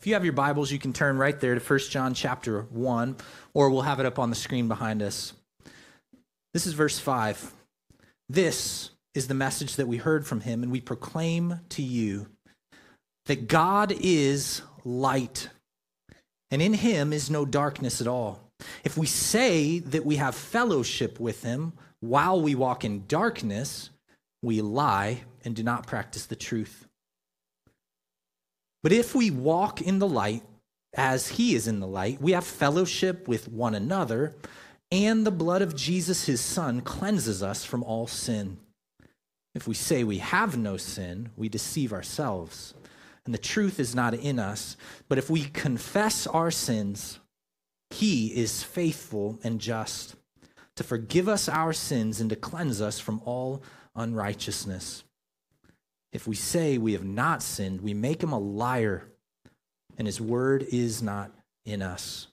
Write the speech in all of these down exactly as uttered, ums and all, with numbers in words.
If you have your Bibles, you can turn right there to First John chapter one, or we'll have it up on the screen behind us. This is verse five. This is the message that we heard from him, and we proclaim to you that God is light, and in him is no darkness at all. If we say that we have fellowship with him while we walk in darkness, we lie and do not practice the truth. But if we walk in the light as he is in the light, we have fellowship with one another, and the blood of Jesus, his son, cleanses us from all sin. If we say we have no sin, we deceive ourselves, and the truth is not in us. But if we confess our sins, he is faithful and just to forgive us our sins and to cleanse us from all unrighteousness. If we say we have not sinned, we make him a liar, and his word is not in us.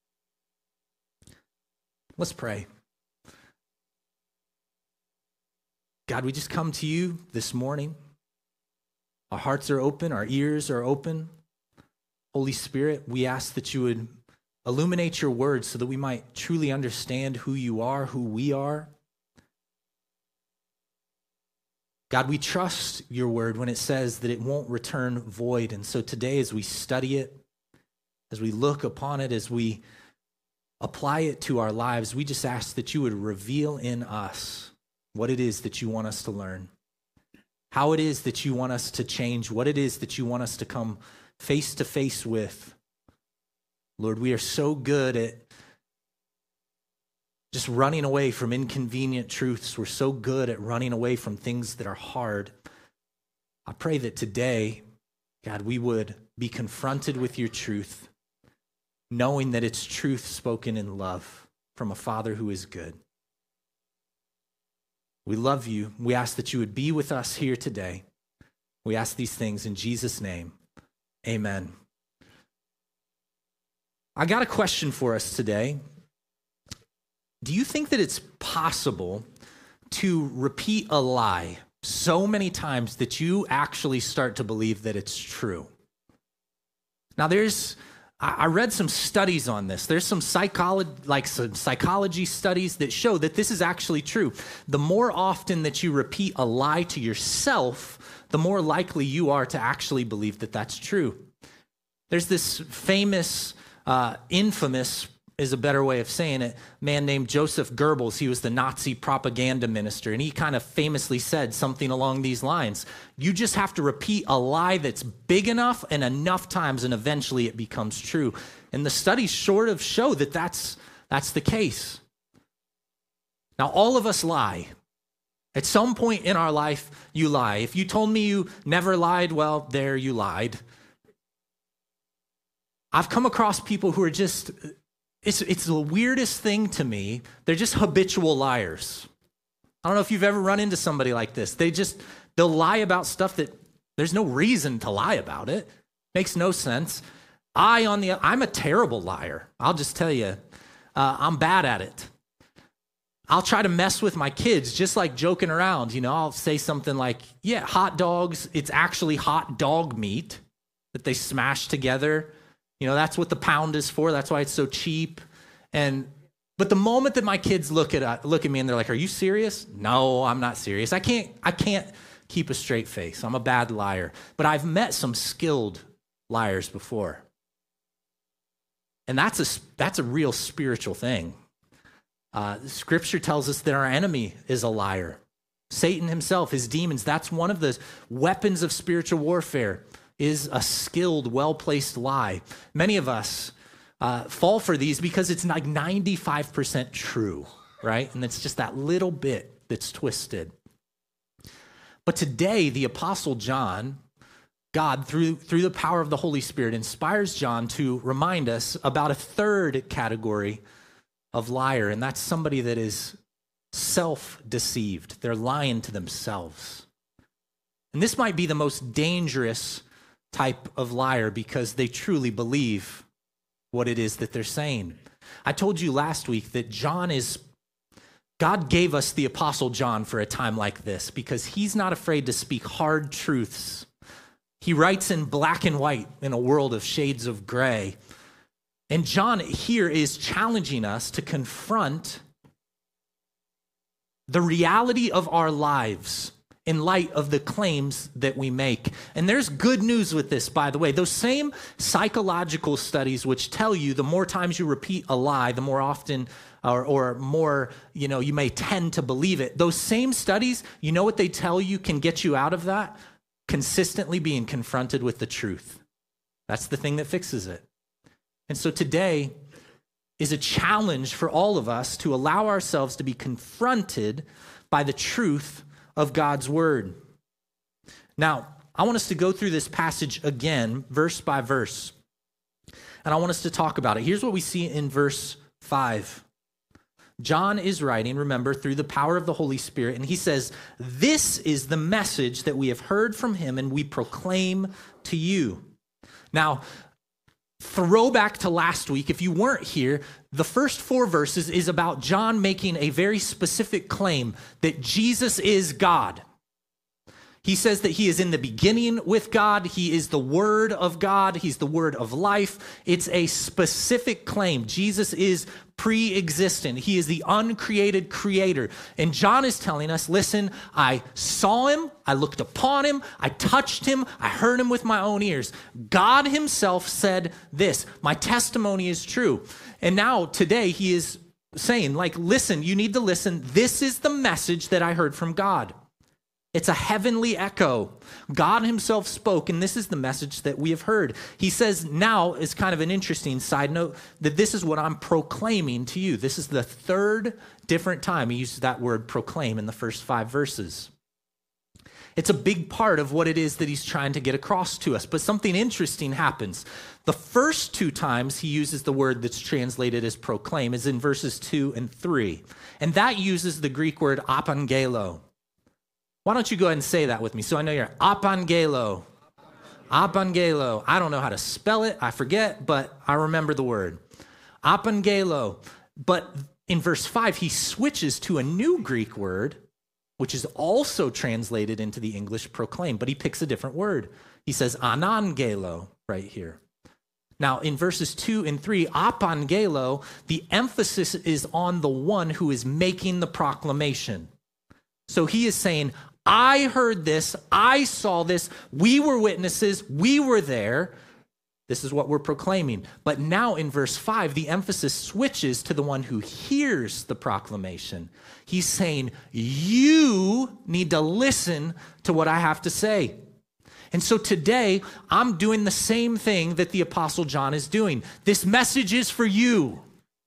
Let's pray. God, we just come to you this morning. Our hearts are open, our ears are open. Holy Spirit, we ask that you would illuminate your words so that we might truly understand who you are, who we are. God, we trust your word when it says that it won't return void. And so today, as we study it, as we look upon it, as we apply it to our lives, we just ask that you would reveal in us what it is that you want us to learn, how it is that you want us to change, what it is that you want us to come face to face with. Lord, we are so good at just running away from inconvenient truths. We're so good at running away from things that are hard. I pray that today, God, we would be confronted with your truth, knowing that it's truth spoken in love from a Father who is good. We love you. We ask that you would be with us here today. We ask these things in Jesus' name. Amen. I got a question for us today. Do you think that it's possible to repeat a lie so many times that you actually start to believe that it's true? Now, there's, I read some studies on this. There's some psychology, like some psychology studies that show that this is actually true. The more often that you repeat a lie to yourself, the more likely you are to actually believe that that's true. There's this famous Uh, infamous is a better way of saying it, man named Joseph Goebbels. He was the Nazi propaganda minister, and he kind of famously said something along these lines. You just have to repeat a lie that's big enough and enough times, and eventually it becomes true. And the studies sort of show that that's, that's the case. Now, all of us lie. At some point in our life, you lie. If you told me you never lied, well, there you lied. I've come across people who are just, it's it's the weirdest thing to me. They're just habitual liars. I don't know if you've ever run into somebody like this. They just, they'll lie about stuff that there's no reason to lie about it. Makes no sense. I, on the, I'm a terrible liar. I'll just tell you, uh, I'm bad at it. I'll try to mess with my kids, just like joking around. You know, I'll say something like, yeah, hot dogs, it's actually hot dog meat that they smash together. You know, that's what the pound is for. That's why it's so cheap. And but the moment that my kids look at uh, look at me and they're like, "Are you serious?" No, I'm not serious. I can't I can't keep a straight face. I'm a bad liar. But I've met some skilled liars before. And that's a that's a real spiritual thing. Uh, scripture tells us that our enemy is a liar. Satan himself, his demons, that's one of the weapons of spiritual warfare. Is a skilled, well-placed lie. Many of us uh, fall for these because it's like ninety-five percent true, right? And it's just that little bit that's twisted. But today, the Apostle John, God, through, through the power of the Holy Spirit, inspires John to remind us about a third category of liar, and that's somebody that is self-deceived. They're lying to themselves. And this might be the most dangerous type of liar because they truly believe what it is that they're saying. I told you last week that John is, God gave us the Apostle John for a time like this because he's not afraid to speak hard truths He writes in black and white in a world of shades of gray. And John here is challenging us to confront the reality of our lives in light of the claims that we make. And there's good news with this, by the way. Those same psychological studies which tell you the more times you repeat a lie, the more often or, or more, you know, you may tend to believe it. Those same studies, you know what they tell you can get you out of that? Consistently being confronted with the truth. That's the thing that fixes it. And so today is a challenge for all of us to allow ourselves to be confronted by the truth of God's word. Now, I want us to go through this passage again, verse by verse. And I want us to talk about it. Here's what we see in verse five. John is writing, remember, through the power of the Holy Spirit, and he says, "This is the message that we have heard from him and we proclaim to you." Now, throwback to last week, if you weren't here, the first four verses is about John making a very specific claim that Jesus is God. He says that he is in the beginning with God. He is the Word of God. He's the Word of life. It's a specific claim. Jesus is pre-existent. He is the uncreated creator. And John is telling us, listen, I saw him. I looked upon him. I touched him. I heard him with my own ears. God himself said this. My testimony is true. And now today he is saying, like, listen, you need to listen. This is the message that I heard from God. It's a heavenly echo. God himself spoke, and this is the message that we have heard. He says now, is kind of an interesting side note, that this is what I'm proclaiming to you. This is the third different time he uses that word proclaim in the first five verses. It's a big part of what it is that he's trying to get across to us. But something interesting happens. The first two times he uses the word that's translated as proclaim is in verses two and three. And that uses the Greek word apangelo. Why don't you go ahead and say that with me? So I know you're apangelo. Apangelo. I don't know how to spell it. I forget, but I remember the word. Apangelo. But in verse five, he switches to a new Greek word, which is also translated into the English proclaim, but he picks a different word. He says anangelo right here. Now, in verses two and three, apangelo, the emphasis is on the one who is making the proclamation. So he is saying, I heard this, I saw this, we were witnesses, we were there. This is what we're proclaiming. But now in verse five, the emphasis switches to the one who hears the proclamation. He's saying, you need to listen to what I have to say. And so today, I'm doing the same thing that the Apostle John is doing. This message is for you.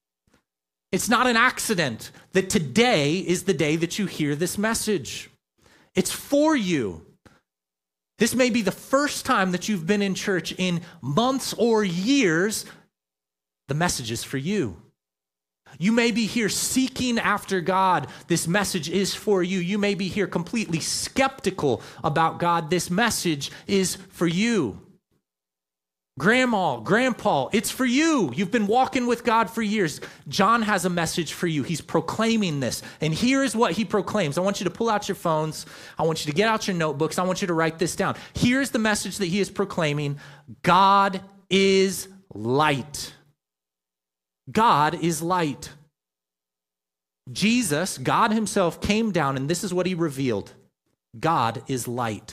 It's not an accident that today is the day that you hear this message. It's for you. This may be the first time that you've been in church in months or years. The message is for you. You may be here seeking after God. This message is for you. You may be here completely skeptical about God. This message is for you. Grandma, grandpa, it's for you. You've been walking with God for years. John has a message for you. He's proclaiming this. And here is what he proclaims. I want you to pull out your phones. I want you to get out your notebooks. I want you to write this down. Here's the message that he is proclaiming. God is light. God is light. Jesus, God himself, came down, and this is what he revealed. God is light.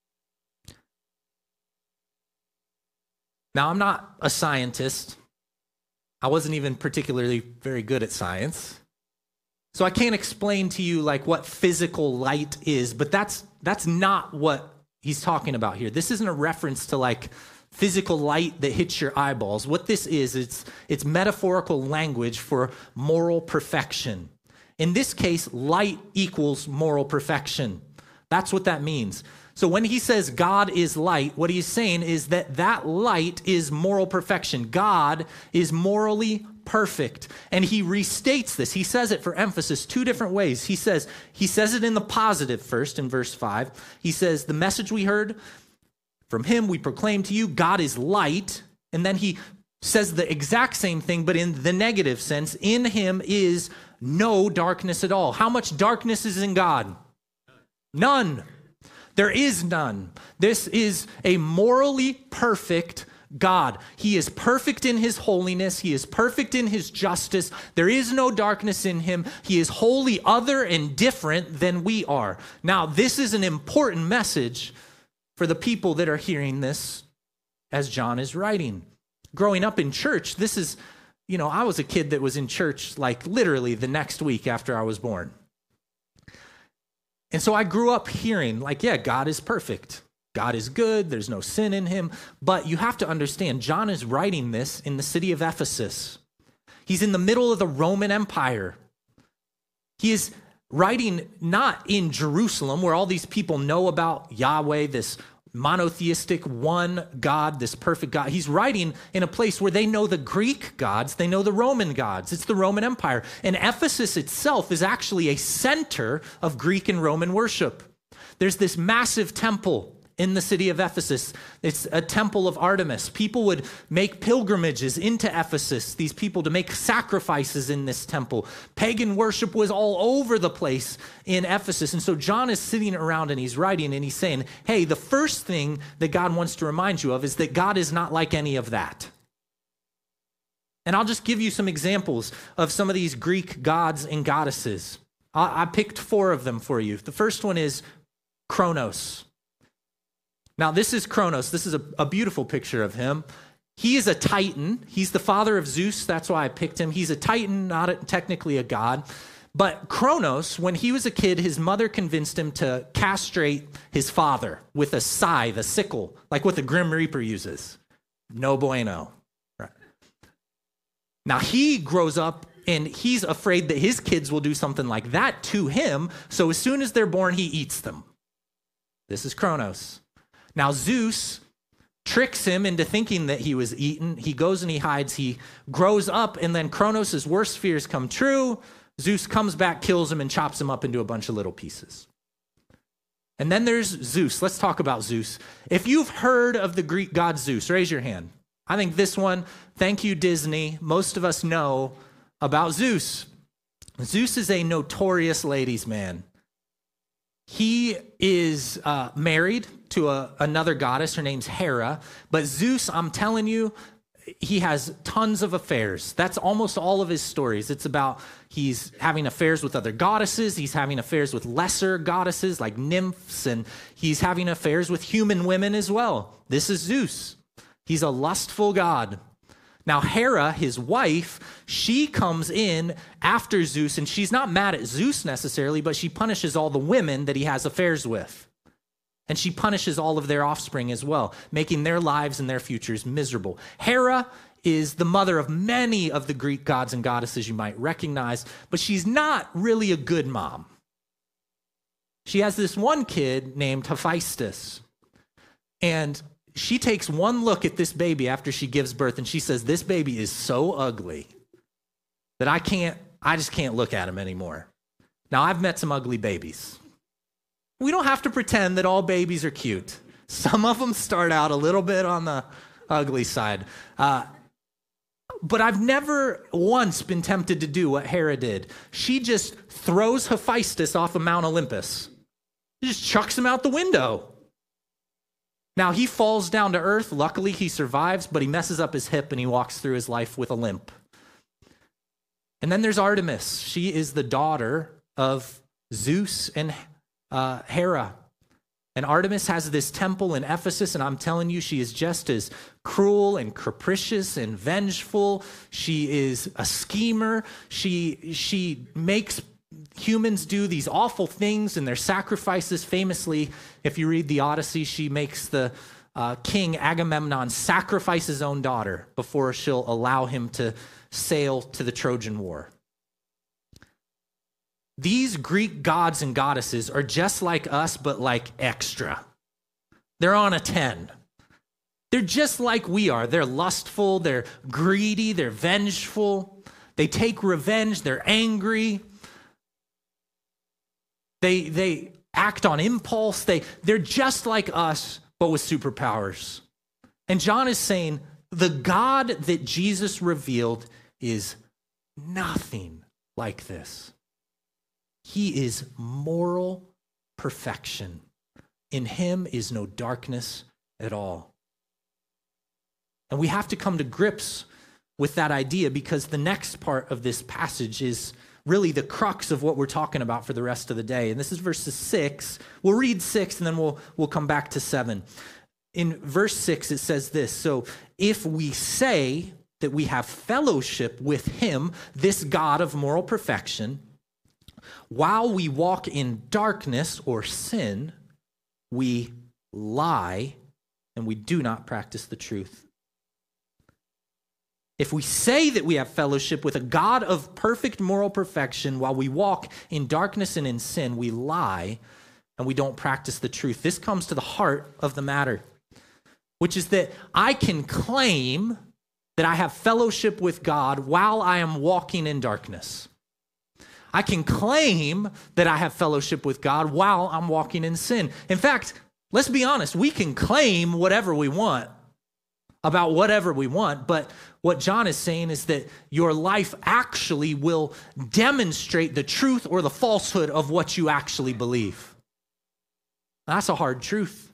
Now, I'm not a scientist. I wasn't even particularly very good at science. So I can't explain to you like what physical light is, but that's that's not what he's talking about here. This isn't a reference to like physical light that hits your eyeballs. What this is, it's it's metaphorical language for moral perfection. In this case, light equals moral perfection. That's what that means. So when he says God is light, what he's saying is that that light is moral perfection. God is morally perfect. And he restates this. He says it for emphasis two different ways. He says, he says it in the positive first in verse five. He says, the message we heard from him, we proclaim to you, God is light. And then he says the exact same thing, but in the negative sense. In him is no darkness at all. How much darkness is in God? None. There is none. This is a morally perfect God. He is perfect in his holiness. He is perfect in his justice. There is no darkness in him. He is wholly other and different than we are. Now, this is an important message for the people that are hearing this as John is writing. Growing up in church, this is, you know, I was a kid that was in church like literally the next week after I was born. And so I grew up hearing like, yeah, God is perfect. God is good. There's no sin in him. But you have to understand, John is writing this in the city of Ephesus. He's in the middle of the Roman Empire. He is writing not in Jerusalem where all these people know about Yahweh, this monotheistic one God, this perfect God. He's writing in a place where they know the Greek gods, they know the Roman gods. It's the Roman Empire. And Ephesus itself is actually a center of Greek and Roman worship. There's this massive temple in the city of Ephesus. It's a temple of Artemis. People would make pilgrimages into Ephesus, these people to make sacrifices in this temple. Pagan worship was all over the place in Ephesus. And so John is sitting around and he's writing and he's saying, hey, the first thing that God wants to remind you of is that God is not like any of that. And I'll just give you some examples of some of these Greek gods and goddesses. I, I picked four of them for you. The first one is Kronos. Now, this is Kronos. This is a, a beautiful picture of him. He is a Titan. He's the father of Zeus. That's why I picked him. He's a Titan, not a, technically a god. But Kronos, when he was a kid, his mother convinced him to castrate his father with a scythe, a sickle, like what the Grim Reaper uses. No bueno. Right. Now, he grows up and he's afraid that his kids will do something like that to him. So as soon as they're born, he eats them. This is Kronos. Now, Zeus tricks him into thinking that he was eaten. He goes and he hides. He grows up, and then Kronos' worst fears come true. Zeus comes back, kills him, and chops him up into a bunch of little pieces. And then there's Zeus. Let's talk about Zeus. If you've heard of the Greek god Zeus, raise your hand. I think this one, thank you, Disney. Most of us know about Zeus. Zeus is a notorious ladies' man. He is uh, married to a, another goddess. Her name's Hera. But Zeus, I'm telling you, he has tons of affairs. That's almost all of his stories. It's about he's having affairs with other goddesses. He's having affairs with lesser goddesses like nymphs. And he's having affairs with human women as well. This is Zeus. He's a lustful god. Now, Hera, his wife, she comes in after Zeus, and she's not mad at Zeus necessarily, but she punishes all the women that he has affairs with. And she punishes all of their offspring as well, making their lives and their futures miserable. Hera is the mother of many of the Greek gods and goddesses you might recognize, but she's not really a good mom. She has this one kid named Hephaestus, and she takes one look at this baby after she gives birth, and she says, this baby is so ugly that I can't, I just can't look at him anymore. Now, I've met some ugly babies. We don't have to pretend that all babies are cute. Some of them start out a little bit on the ugly side. Uh, but I've never once been tempted to do what Hera did. She just throws Hephaestus off of Mount Olympus. She just chucks him out the window. Now, he falls down to earth. Luckily, he survives, but he messes up his hip and he walks through his life with a limp. And then there's Artemis. She is the daughter of Zeus and uh, Hera. And Artemis has this temple in Ephesus, and I'm telling you, she is just as cruel and capricious and vengeful. She is a schemer. She, she makes humans do these awful things in their sacrifices. Famously, if you read the Odyssey, she makes the uh, king Agamemnon sacrifice his own daughter before she'll allow him to sail to the Trojan War. These Greek gods and goddesses are just like us, but like extra. They're on a ten. They're just like we are. They're lustful, they're greedy, they're vengeful. They take revenge, they're angry. They, they act on impulse. They, they're just like us, but with superpowers. And John is saying the God that Jesus revealed is nothing like this. He is moral perfection In him is no darkness at all. And we have to come to grips with that idea, because the next part of this passage is really the crux of what we're talking about for the rest of the day. And this is verses six. We'll read six and then we'll, we'll come back to seven. In verse six, it says this: so if we say that we have fellowship with him, this God of moral perfection, while we walk in darkness or sin, we lie and we do not practice the truth. If we say that we have fellowship with a God of perfect moral perfection while we walk in darkness and in sin, we lie and we don't practice the truth. This comes to the heart of the matter, which is that I can claim that I have fellowship with God while I am walking in darkness. I can claim that I have fellowship with God while I'm walking in sin. In fact, let's be honest, we can claim whatever we want about whatever we want, but what John is saying is that your life actually will demonstrate the truth or the falsehood of what you actually believe. That's a hard truth.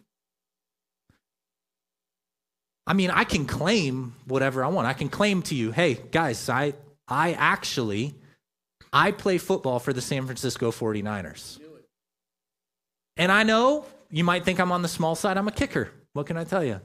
I mean, I can claim whatever I want. I can claim to you, hey, guys, I I actually, I play football for the San Francisco forty-niners. And I know you might think I'm on the small side. I'm a kicker. What can I tell you?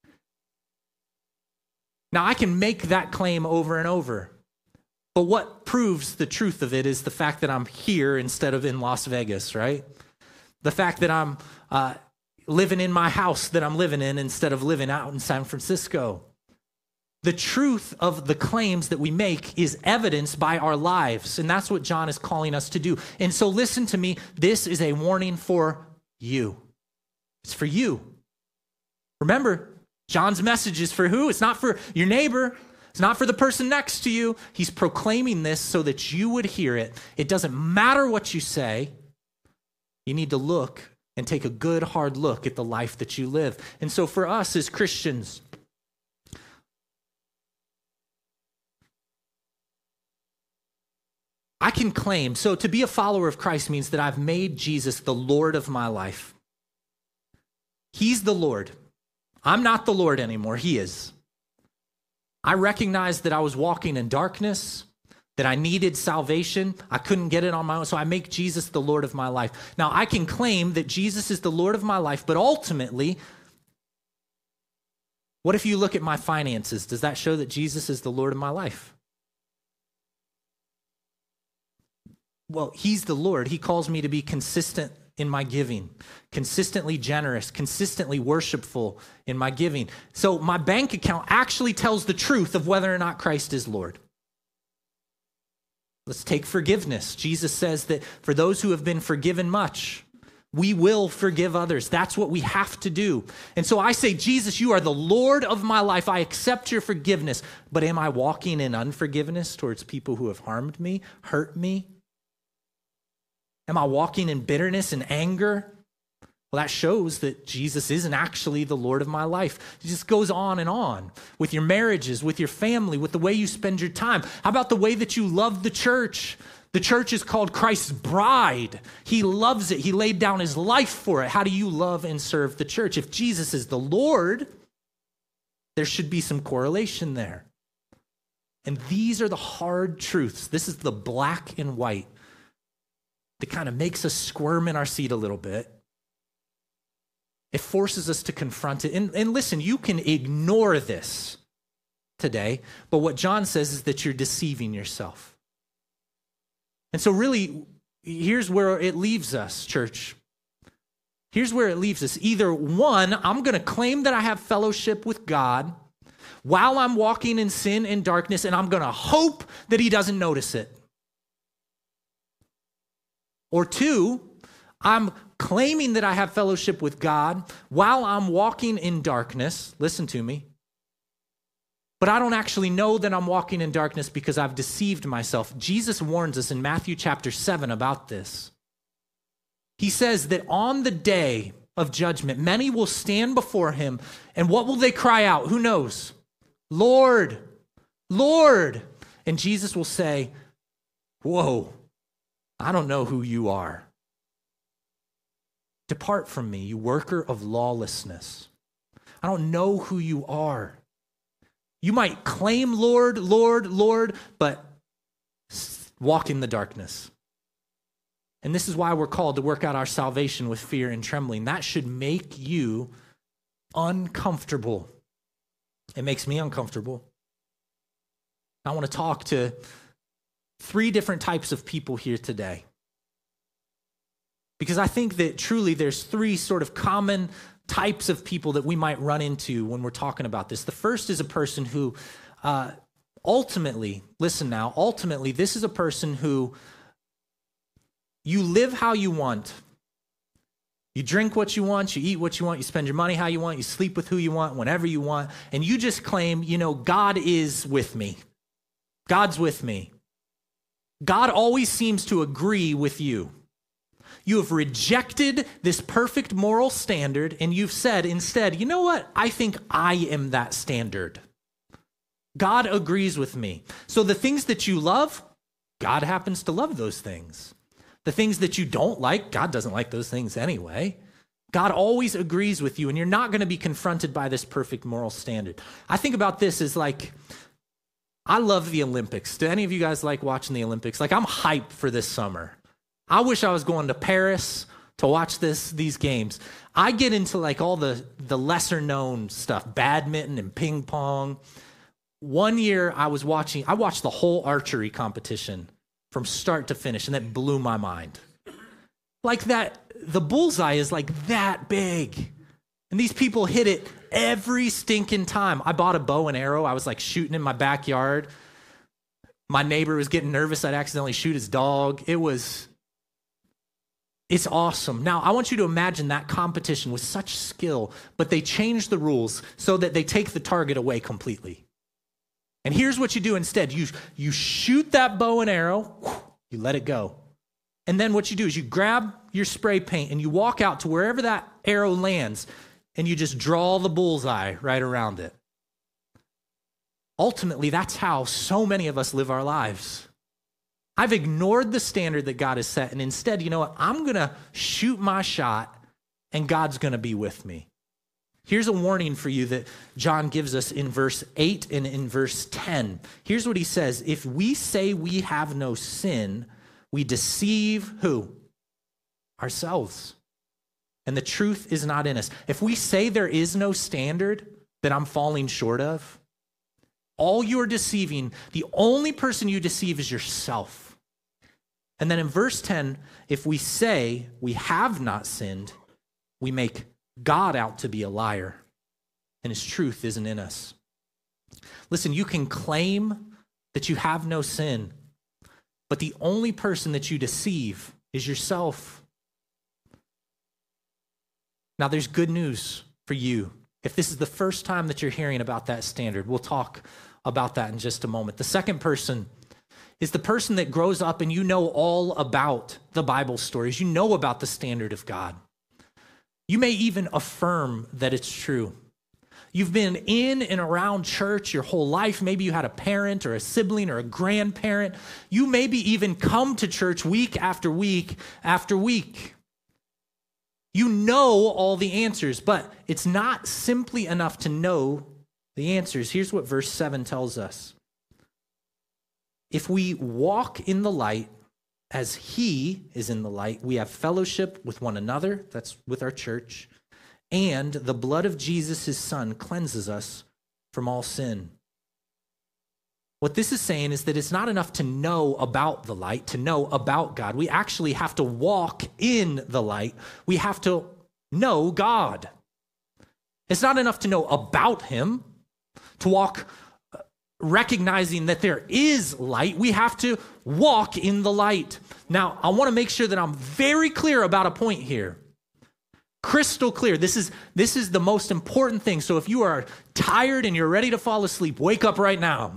Now, I can make that claim over and over. But what proves the truth of it is the fact that I'm here instead of in Las Vegas, right? The fact that I'm uh, living in my house that I'm living in instead of living out in San Francisco. The truth of the claims that we make is evidenced by our lives, and that's what John is calling us to do. And so listen to me, this is a warning for you. It's for you. Remember, John's message is for who? It's not for your neighbor. It's not for the person next to you. He's proclaiming this so that you would hear it. It doesn't matter what you say. You need to look and take a good, hard look at the life that you live. And so for us as Christians, I can claim, so to be a follower of Christ means that I've made Jesus the Lord of my life. He's the Lord. I'm not the Lord anymore. He is. I recognized that I was walking in darkness, that I needed salvation. I couldn't get it on my own, so I make Jesus the Lord of my life. Now, I can claim that Jesus is the Lord of my life, but ultimately, what if you look at my finances? Does that show that Jesus is the Lord of my life? Well, he's the Lord. He calls me to be consistent in my giving, consistently generous, consistently worshipful in my giving. So my bank account actually tells the truth of whether or not Christ is Lord. Let's take forgiveness. Jesus says that for those who have been forgiven much, we will forgive others. That's what we have to do. And so I say, Jesus, you are the Lord of my life. I accept your forgiveness. But am I walking in unforgiveness towards people who have harmed me, hurt me? Am I walking in bitterness and anger? Well, that shows that Jesus isn't actually the Lord of my life. It just goes on and on with your marriages, with your family, with the way you spend your time. How about the way that you love the church? The church is called Christ's bride. He loves it. He laid down his life for it. How do you love and serve the church? If Jesus is the Lord, there should be some correlation there. And these are the hard truths. This is the black and white that kind of makes us squirm in our seat a little bit. It forces us to confront it. And, and listen, you can ignore this today, but what John says is that you're deceiving yourself. And so really, here's where it leaves us, church. Here's where it leaves us. Either one, I'm going to claim that I have fellowship with God while I'm walking in sin and darkness, and I'm going to hope that he doesn't notice it. Or two, I'm claiming that I have fellowship with God while I'm walking in darkness. Listen to me. But I don't actually know that I'm walking in darkness because I've deceived myself. Jesus warns us in Matthew chapter seven about this. He says that on the day of judgment, many will stand before him, and what will they cry out? Who knows? Lord, Lord. And Jesus will say, whoa, I don't know who you are. Depart from me, you worker of lawlessness. I don't know who you are. You might claim Lord, Lord, Lord, but walk in the darkness. And this is why we're called to work out our salvation with fear and trembling. That should make you uncomfortable. It makes me uncomfortable. I want to talk to three different types of people here today. Because I think that truly there's three sort of common types of people that we might run into when we're talking about this. The first is a person who uh, ultimately, listen now, ultimately, this is a person who you live how you want. You drink what you want, you eat what you want, you spend your money how you want, you sleep with who you want, whenever you want, and you just claim, you know, God is with me. God's with me. God always seems to agree with you. You have rejected this perfect moral standard, and you've said instead, you know what? I think I am that standard. God agrees with me. So the things that you love, God happens to love those things. The things that you don't like, God doesn't like those things anyway. God always agrees with you, and you're not going to be confronted by this perfect moral standard. I think about this as like, I love the Olympics. Do any of you guys like watching the Olympics? Like, I'm hyped for this summer. I wish I was going to Paris to watch this these games. I get into like all the, the lesser known stuff, badminton and ping pong. One year I was watching, I watched the whole archery competition from start to finish, and that blew my mind. Like that, the bullseye is like that big. And these people hit it every stinking time. I bought a bow and arrow. I was like shooting in my backyard. My neighbor was getting nervous I'd accidentally shoot his dog. It was, it's awesome. Now, I want you to imagine that competition with such skill, but they changed the rules so that they take the target away completely. And here's what you do instead. You, you shoot that bow and arrow, you let it go. And then what you do is you grab your spray paint and you walk out to wherever that arrow lands, and you just draw the bullseye right around it. Ultimately, that's how so many of us live our lives. I've ignored the standard that God has set, and instead, you know what? I'm going to shoot my shot, and God's going to be with me. Here's a warning for you that John gives us in verse eight and in verse ten. Here's what he says. If we say we have no sin, we deceive who? Ourselves. And the truth is not in us. If we say there is no standard that I'm falling short of, all you're deceiving, the only person you deceive is yourself. And then in verse ten, if we say we have not sinned, we make God out to be a liar, and his truth isn't in us. Listen, you can claim that you have no sin, but the only person that you deceive is yourself. Now, there's good news for you. If this is the first time that you're hearing about that standard, we'll talk about that in just a moment. The second person is the person that grows up and you know all about the Bible stories. You know about the standard of God. You may even affirm that it's true. You've been in and around church your whole life. Maybe you had a parent or a sibling or a grandparent. You maybe even come to church week after week after week. You know all the answers, but it's not simply enough to know the answers. Here's what verse seven tells us. If we walk in the light as he is in the light, we have fellowship with one another, that's with our church, and the blood of Jesus, his son, cleanses us from all sin. What this is saying is that it's not enough to know about the light, to know about God. We actually have to walk in the light. We have to know God. It's not enough to know about him, to walk recognizing that there is light. We have to walk in the light. Now, I want to make sure that I'm very clear about a point here. Crystal clear. This is, this is the most important thing. So if you are tired and you're ready to fall asleep, wake up right now.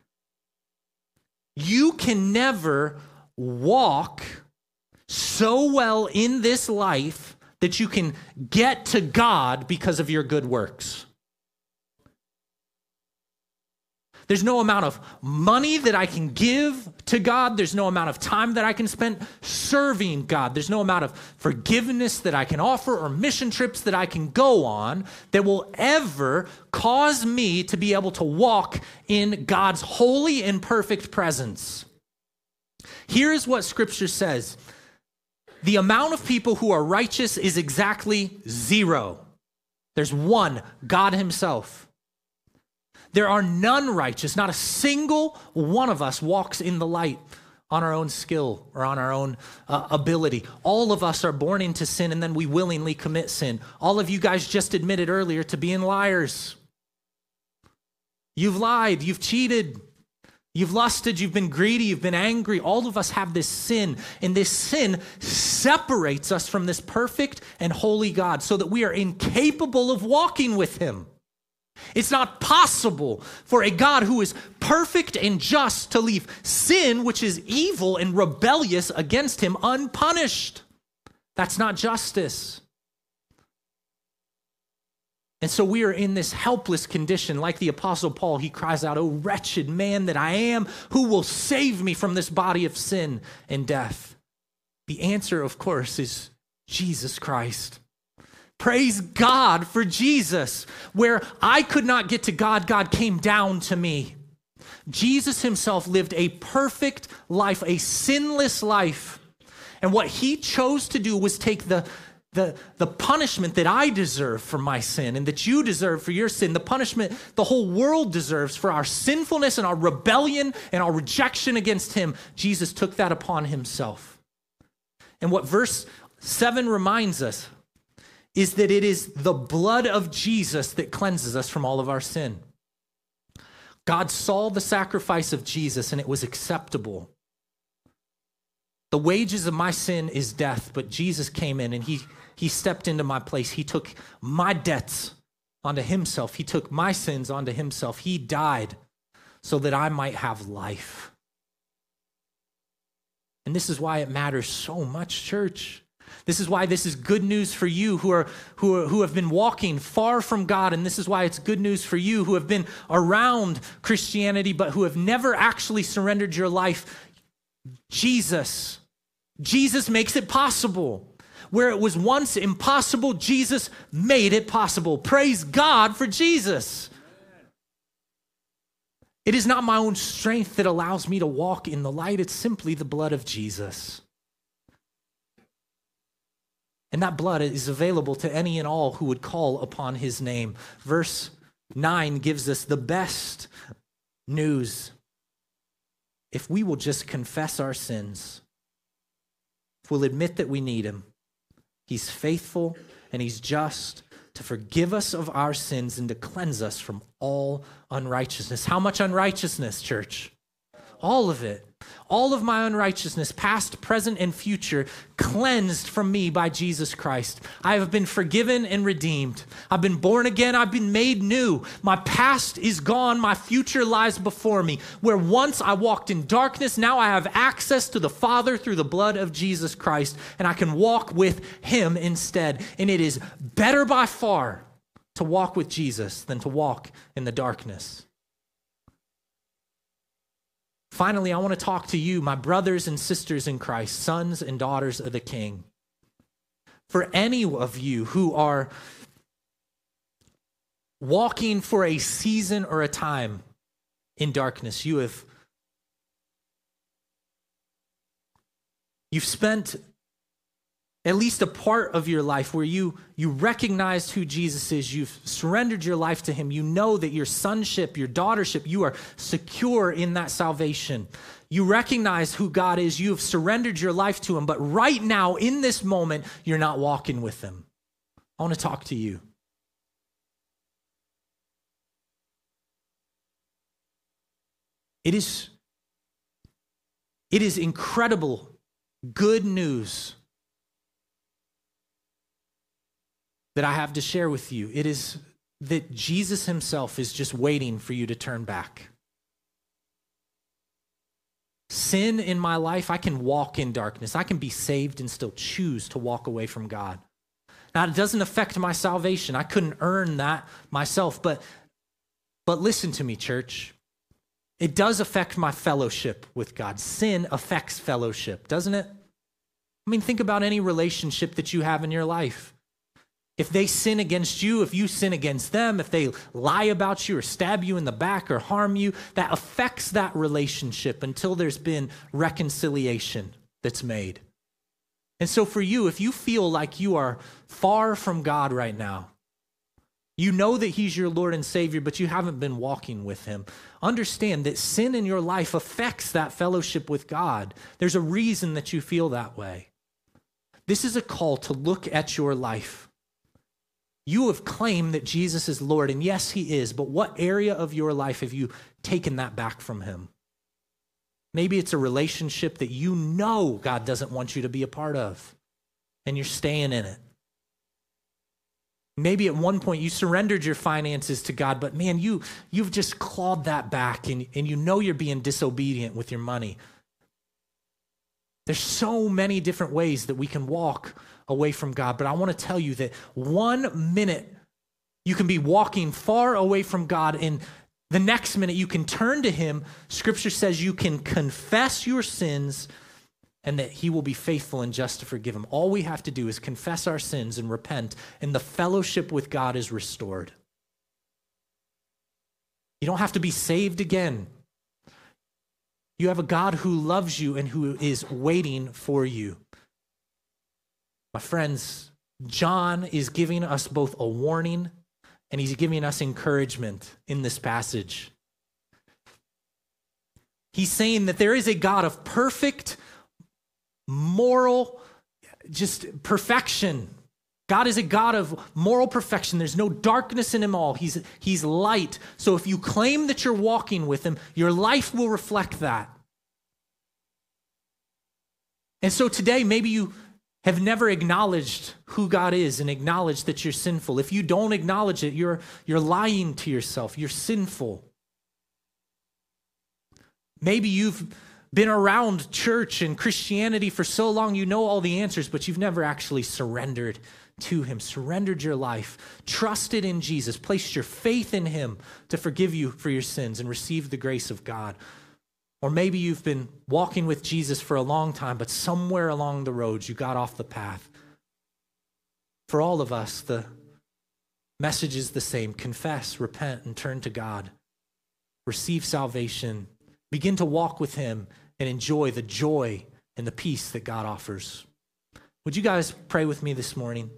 You can never walk so well in this life that you can get to God because of your good works. There's no amount of money that I can give to God. There's no amount of time that I can spend serving God. There's no amount of forgiveness that I can offer or mission trips that I can go on that will ever cause me to be able to walk in God's holy and perfect presence. Here's what Scripture says. The amount of people who are righteous is exactly zero. There's one, God himself. There are none righteous. Not a single one of us walks in the light on our own skill or on our own uh, ability. All of us are born into sin and then we willingly commit sin. All of you guys just admitted earlier to being liars. You've lied, you've cheated, you've lusted, you've been greedy, you've been angry. All of us have this sin, and this sin separates us from this perfect and holy God so that we are incapable of walking with him. It's not possible for a God who is perfect and just to leave sin, which is evil and rebellious against him, unpunished. That's not justice. And so we are in this helpless condition. Like the Apostle Paul, he cries out, "O wretched man that I am, who will save me from this body of sin and death?" The answer, of course, is Jesus Christ. Praise God for Jesus. Where I could not get to God, God came down to me. Jesus himself lived a perfect life, a sinless life. And what he chose to do was take the, the, the punishment that I deserve for my sin and that you deserve for your sin, the punishment the whole world deserves for our sinfulness and our rebellion and our rejection against him. Jesus took that upon himself. And what verse seven reminds us is that it is the blood of Jesus that cleanses us from all of our sin. God saw the sacrifice of Jesus and it was acceptable. The wages of my sin is death, but Jesus came in and he, he stepped into my place. He took my debts onto himself. He took my sins onto himself. He died so that I might have life. And this is why it matters so much, church. This is why this is good news for you who are, who are, who have been walking far from God, and this is why it's good news for you who have been around Christianity but who have never actually surrendered your life. Jesus, Jesus makes it possible. Where it was once impossible, Jesus made it possible. Praise God for Jesus. It is not my own strength that allows me to walk in the light. It's simply the blood of Jesus. And that blood is available to any and all who would call upon his name. Verse nine gives us the best news. If we will just confess our sins, if we'll admit that we need him, he's faithful and he's just to forgive us of our sins and to cleanse us from all unrighteousness. How much unrighteousness, church? All of it. All of my unrighteousness, past, present, and future, cleansed from me by Jesus Christ. I have been forgiven and redeemed. I've been born again. I've been made new. My past is gone. My future lies before me. Where once I walked in darkness, now I have access to the Father through the blood of Jesus Christ, and I can walk with him instead. And it is better by far to walk with Jesus than to walk in the darkness. Finally, I want to talk to you, my brothers and sisters in Christ, sons and daughters of the King. For any of you who are walking for a season or a time in darkness, you have you've spent at least a part of your life where you, you recognized who Jesus is, you've surrendered your life to him, you know that your sonship, your daughtership, you are secure in that salvation. You recognize who God is, you have surrendered your life to him, but right now, in this moment, you're not walking with him. I want to talk to you. It is, it is incredible good news that I have to share with you. It is that Jesus himself is just waiting for you to turn back. Sin in my life, I can walk in darkness. I can be saved and still choose to walk away from God. Now, it doesn't affect my salvation. I couldn't earn that myself, but, but listen to me, church. it does affect my fellowship with God. Sin affects fellowship, doesn't it? I mean, think about any relationship that you have in your life. If they sin against you, if you sin against them, if they lie about you or stab you in the back or harm you, that affects that relationship until there's been reconciliation that's made. And so for you, if you feel like you are far from God right now, you know that he's your Lord and Savior, but you haven't been walking with him, understand that sin in your life affects that fellowship with God. There's a reason that you feel that way. This is a call to look at your life. You have claimed that Jesus is Lord, and yes, he is, but what area of your life have you taken that back from him? Maybe it's a relationship that you know God doesn't want you to be a part of, and you're staying in it. Maybe at one point you surrendered your finances to God, but man, you, you've just clawed that back, and, and you know you're being disobedient with your money. There's so many different ways that we can walk away from God, but I want to tell you that one minute you can be walking far away from God, and the next minute you can turn to him. Scripture says you can confess your sins and that he will be faithful and just to forgive them. All we have to do is confess our sins and repent, and the fellowship with God is restored. You don't have to be saved again. You have a God who loves you and who is waiting for you. My friends, John is giving us both a warning and he's giving us encouragement in this passage. He's saying that there is a God of perfect, moral, just perfection. God is a God of moral perfection. There's no darkness in him all. He's, he's light. So if you claim that you're walking with him, your life will reflect that. And so today, maybe you have never acknowledged who God is and acknowledged that you're sinful. If you don't acknowledge it, you're, you're lying to yourself. You're sinful. Maybe you've been around church and Christianity for so long, you know all the answers, but you've never actually surrendered to him, surrendered your life, trusted in Jesus, placed your faith in him to forgive you for your sins and receive the grace of God. Or maybe you've been walking with Jesus for a long time, but somewhere along the road you got off the path. For all of us, the message is the same. Confess, repent, and turn to God. Receive salvation. Begin to walk with him and enjoy the joy and the peace that God offers. Would you guys pray with me this morning?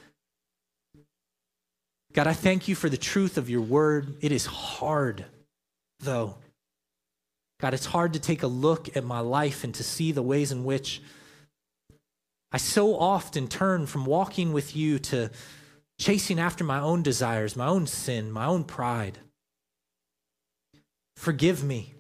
God, I thank you for the truth of your word. It is hard, though. God, it's hard to take a look at my life and to see the ways in which I so often turn from walking with you to chasing after my own desires, my own sin, my own pride. Forgive me.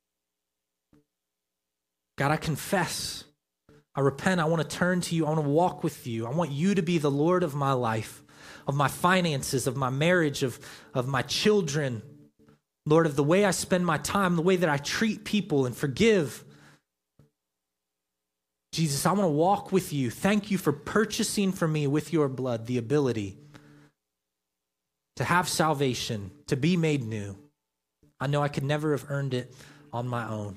God, I confess. I repent. I want to turn to you. I want to walk with you. I want you to be the Lord of my life, of my finances, of my marriage, of, of my children. Lord, of the way I spend my time, the way that I treat people and forgive. Jesus, I want to walk with you. Thank you for purchasing for me with your blood the ability to have salvation, to be made new. I know I could never have earned it on my own.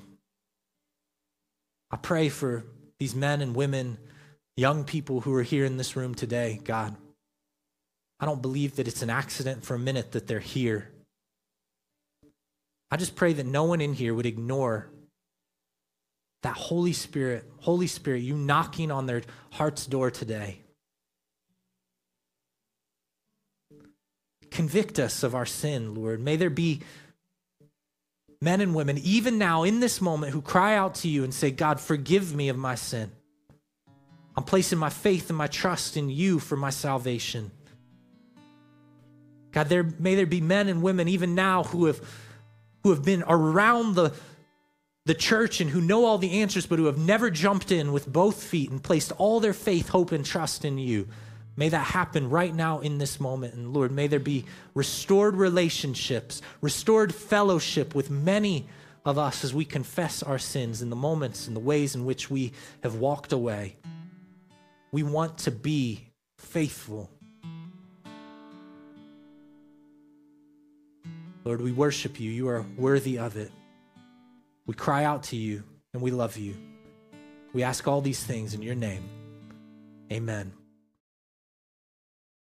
I pray for these men and women, young people who are here in this room today, God. I don't believe that it's an accident for a minute that they're here. I just pray that no one in here would ignore that Holy Spirit, Holy Spirit, you knocking on their heart's door today. Convict us of our sin, Lord. May there be men and women, even now in this moment, who cry out to you and say, God, forgive me of my sin. I'm placing my faith and my trust in you for my salvation. God, there may there be men and women even now who have who have been around the, the church and who know all the answers, but who have never jumped in with both feet and placed all their faith, hope, and trust in you. May that happen right now in this moment. And Lord, may there be restored relationships, restored fellowship with many of us as we confess our sins in the moments and the ways in which we have walked away. We want to be faithful. Lord, we worship you. You are worthy of it. We cry out to you and we love you. We ask all these things in your name. Amen.